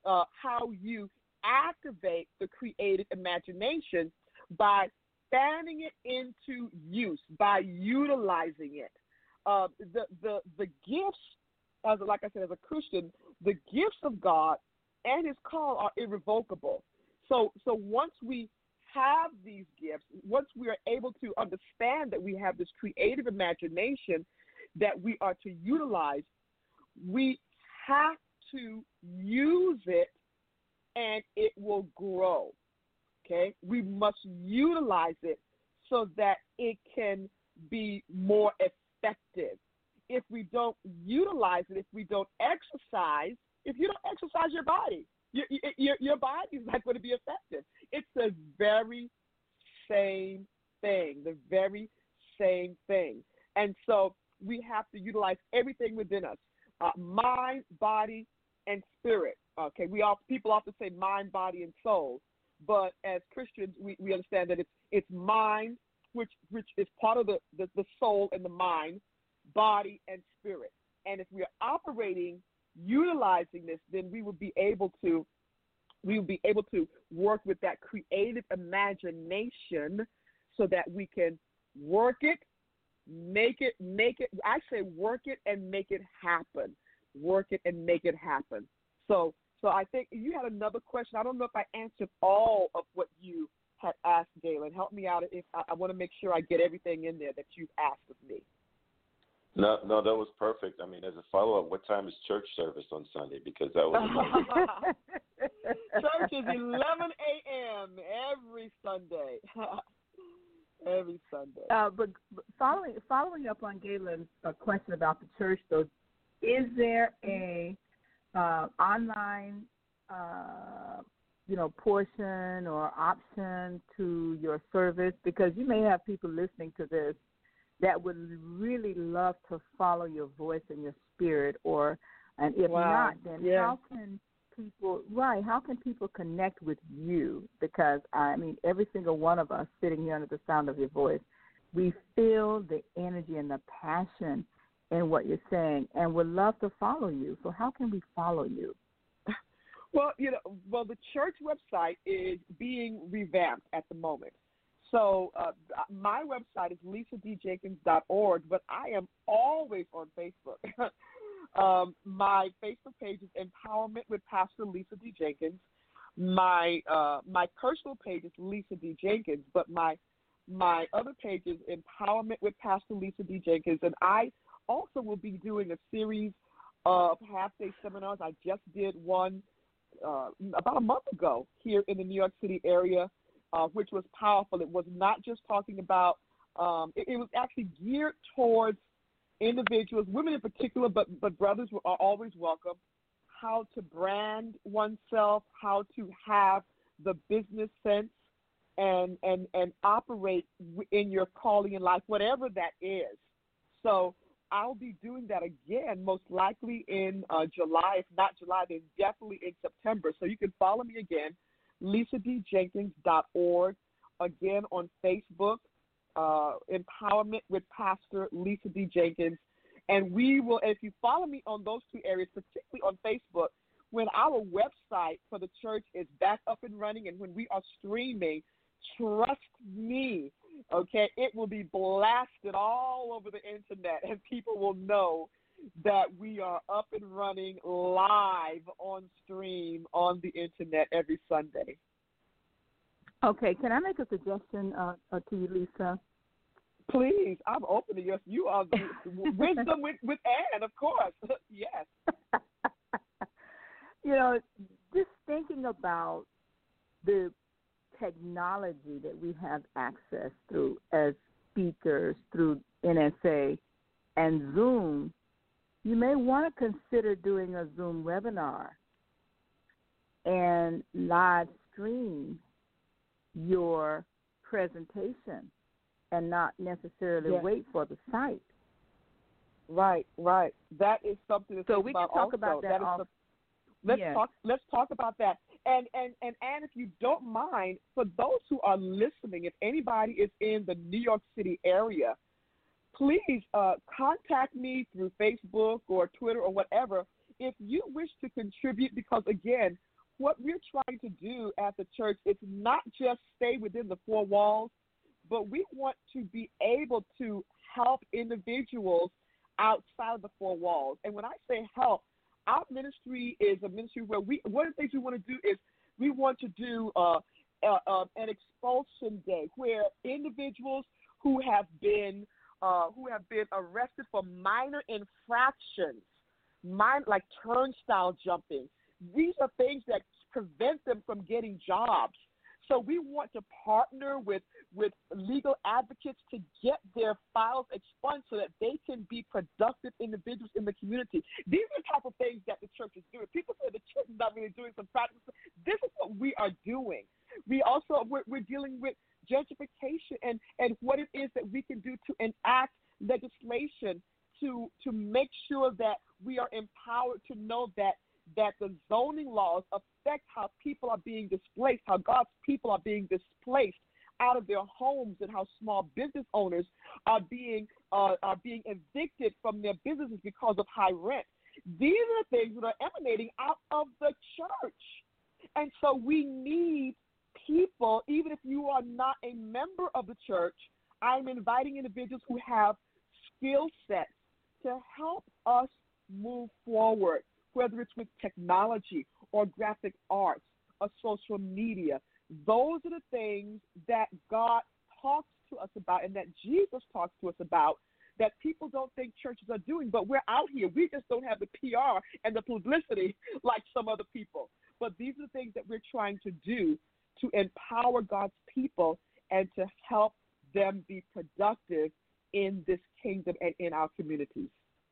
activate the creative imagination, by fanning it into use, by utilizing it. The gifts, like I said, as a Christian, the gifts of God and His call are irrevocable. So once we have these gifts, once we are able to understand that we have this creative imagination that we are to utilize, we have to use it and it will grow. Okay? We must utilize it so that it can be more effective. If we don't utilize it, if we don't exercise, if you don't exercise your body, your body is not going to be effective. It's the very same thing, And so we have to utilize everything within us, mind, body, and spirit. Okay, people often say mind, body, and soul, but as Christians, we understand that it's mind, which is part of the soul and the mind, body, and spirit. And if we are operating, utilizing this, then we will be able to work with that creative imagination so that we can work it, make it. I say work it and make it happen. Work it and make it happen. So I think you had another question. I don't know if I answered all of what you had asked, Galen. Help me out. If I want to make sure I get everything in there that you've asked of me. No, that was perfect. I mean, as a follow-up, what time is church service on Sunday? Because that was Church is 11 a.m. every Sunday. Every Sunday. But following up on Galen's question about the church, though, is there a online, portion or option to your service? Because you may have people listening to this that would really love to follow your voice and your spirit, and if not, then how can people connect with you? Because every single one of us sitting here under the sound of your voice, we feel the energy and the passion in what you're saying and would love to follow you. So how can we follow you? Well, the church website is being revamped at the moment. So my website is lisadjenkins.org, but I am always on Facebook. My Facebook page is Empowerment with Pastor Lisa D. Jenkins. My personal page is Lisa D. Jenkins, but my other page is Empowerment with Pastor Lisa D. Jenkins, and I also will be doing a series of half-day seminars. I just did one about a month ago here in the New York City area, which was powerful. It was not just talking about it was actually geared towards individuals, women in particular, but brothers are always welcome, how to brand oneself, how to have the business sense and operate in your calling in life, whatever that is. So I'll be doing that again, most likely in July. If not July, then definitely in September. So you can follow me again, lisadjenkins.org, again on Facebook, Empowerment with Pastor Lisa D. Jenkins. And we will, if you follow me on those two areas, particularly on Facebook, when our website for the church is back up and running and when we are streaming, trust me, okay, it will be blasted all over the internet and people will know that we are up and running live on stream on the internet every Sunday. Okay, can I make a suggestion to you, Lisa? Please, I'm open to yours. You are the wisdom with Ann, of course. Yes. Just thinking about the technology that we have access through as speakers through NSA and Zoom, you may want to consider doing a Zoom webinar and live stream your presentation and not necessarily wait for the site. Right. That is something to think about. So we can talk about that. Let's talk about that. And if you don't mind, for those who are listening, if anybody is in the New York City area, please contact me through Facebook or Twitter or whatever if you wish to contribute, because, again, what we're trying to do at the church is not just stay within the four walls, but we want to be able to help individuals outside of the four walls. And when I say help, our ministry is a ministry where one of the things we want to do is we want to do an expulsion day where individuals who have been arrested for minor infractions, like turnstile jumping, these are things that prevent them from getting jobs. So we want to partner with legal advocates to get their files expunged so that they can be productive individuals in the community. These are the type of things that the church is doing. People say the church is not really doing some practice. This is what we are doing. We're dealing with gentrification and what it is that we can do to enact legislation to make sure that we are empowered to know that the zoning laws affect how people are being displaced, how God's people are being displaced out of their homes, and how small business owners are being evicted from their businesses because of high rent. These are the things that are emanating out of the church. And so we need people, even if you are not a member of the church, I'm inviting individuals who have skill sets to help us move forward, whether it's with technology or graphic arts or social media. Those are the things that God talks to us about and that Jesus talks to us about that people don't think churches are doing. But we're out here. We just don't have the PR and the publicity like some other people. But these are the things that we're trying to do to empower God's people and to help them be productive in this kingdom and in our communities.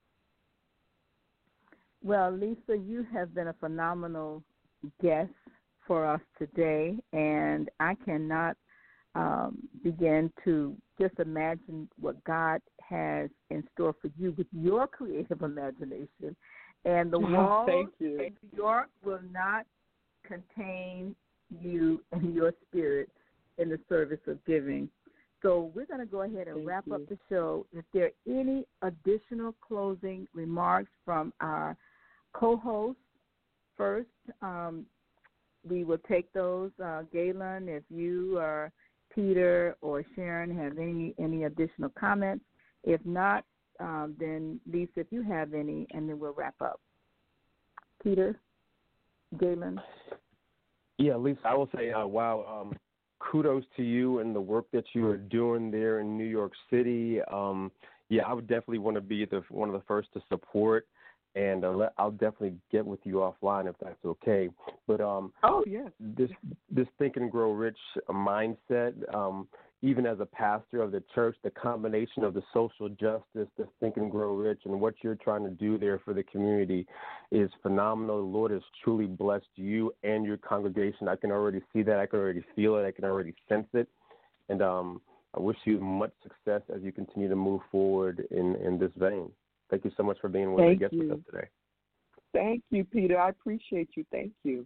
Well, Lisa, you have been a phenomenal guest for us today, and I cannot begin to just imagine what God has in store for you with your creative imagination. And the walls in New York will not contain you and your spirit in the service of giving. So we're going to go ahead and wrap up the show. If there are any additional closing remarks from our co-hosts first, we will take those. Galen, if you or Peter or Sharon have any additional comments. If not, then Lisa, if you have any, and then we'll wrap up. Peter, Galen? Yeah, Lisa, I will say, wow, kudos to you and the work that you are doing there in New York City. Yeah, I would definitely want to be one of the first to support, and I'll definitely get with you offline if that's okay. But this Think and Grow Rich mindset, even as a pastor of the church, the combination of the social justice, the Think and Grow Rich, and what you're trying to do there for the community is phenomenal. The Lord has truly blessed you and your congregation. I can already see that. I can already feel it. I can already sense it. And I wish you much success as you continue to move forward in this vein. Thank you so much for being with us today. Thank you, Peter. I appreciate you. Thank you.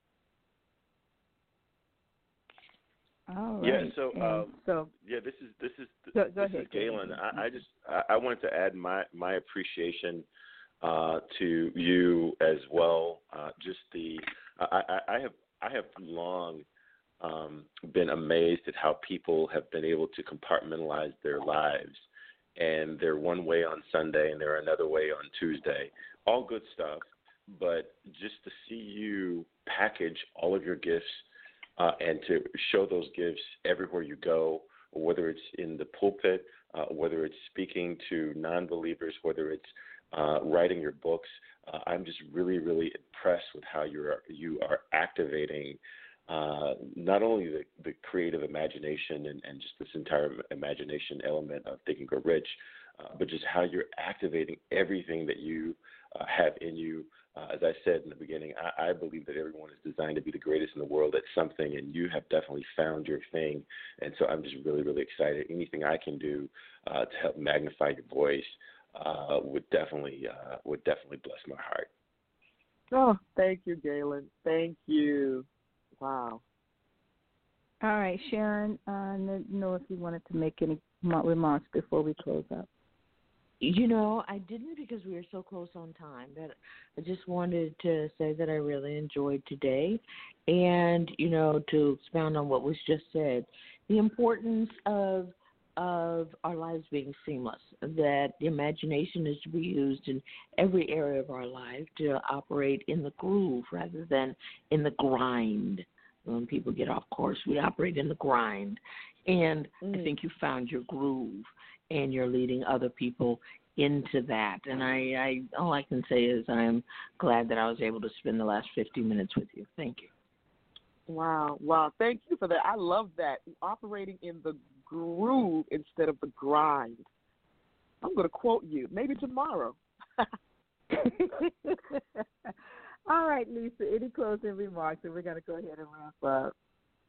All right. Yeah, this is Galen. I wanted to add my appreciation to you as well. I have long been amazed at how people have been able to compartmentalize their lives, and they're one way on Sunday and they're another way on Tuesday. All good stuff, but just to see you package all of your gifts and to show those gifts everywhere you go, whether it's in the pulpit, whether it's speaking to non-believers, whether it's writing your books. I'm just really, really impressed with how you are activating not only the creative imagination and just this entire imagination element of Think and Grow Rich, but just how you're activating everything that you have in you. As I said in the beginning, I believe that everyone is designed to be the greatest in the world at something, and you have definitely found your thing. And so I'm just really, really excited. Anything I can do to help magnify your voice would definitely bless my heart. Oh, thank you, Galen. Thank you. Wow. All right, Sharon, I don't know if you wanted to make any remarks before we close up. I didn't because we were so close on time. But I just wanted to say that I really enjoyed today, and to expound on what was just said, the importance of our lives being seamless. That the imagination is to be used in every area of our life to operate in the groove rather than in the grind. When people get off course, we operate in the grind. And I think you found your groove, and you're leading other people into that. And I all I can say is I'm glad that I was able to spend the last 50 minutes with you. Thank you. Wow. Thank you for that. I love that. Operating in the groove instead of the grind. I'm going to quote you maybe tomorrow. All right, Lisa, any closing remarks? And we're going to go ahead and wrap up.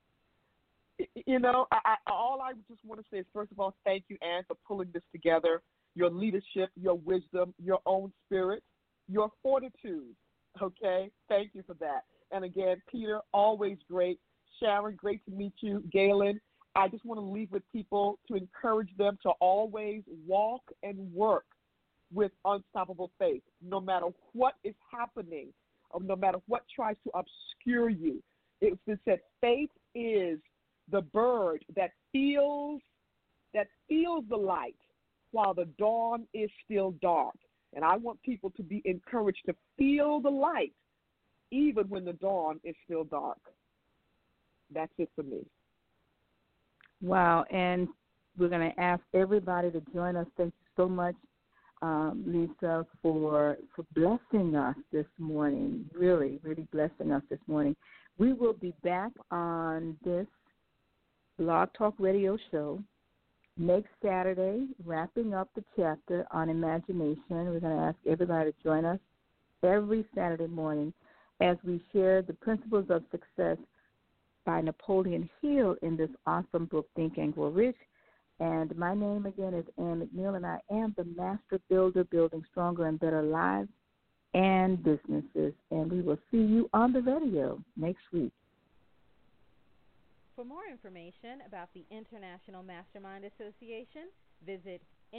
All I just want to say is, first of all, thank you, Anne, for pulling this together. Your leadership, your wisdom, your own spirit, your fortitude. Okay? Thank you for that. And again, Peter, always great. Sharon, great to meet you. Galen, I just want to leave with people to encourage them to always walk and work with unstoppable faith, no matter what is happening, or no matter what tries to obscure you. It's been said, faith is the bird that feels the light while the dawn is still dark. And I want people to be encouraged to feel the light even when the dawn is still dark. That's it for me. Wow, and we're going to ask everybody to join us. Thank you so much, Lisa, for blessing us this morning, really, really blessing us this morning. We will be back on this Blog Talk Radio show next Saturday, wrapping up the chapter on imagination. We're going to ask everybody to join us every Saturday morning as we share the principles of success by Napoleon Hill in this awesome book, Think and Grow Rich. And my name again is Ann McNeil, and I am the Master Builder, building stronger and better lives and businesses. And we will see you on the radio next week. For more information about the International Mastermind Association, visit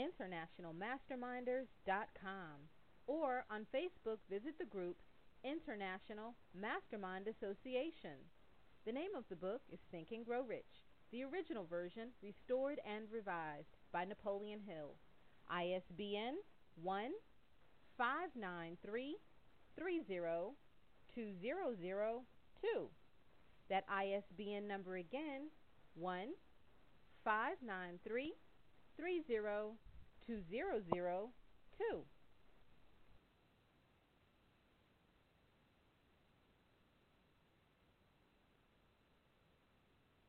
internationalmasterminders.com, or on Facebook, visit the group International Mastermind Association. The name of the book is Think and Grow Rich, the original version restored and revised by Napoleon Hill. ISBN 1-593-30-2002. That ISBN number again, 1-593-30-2002.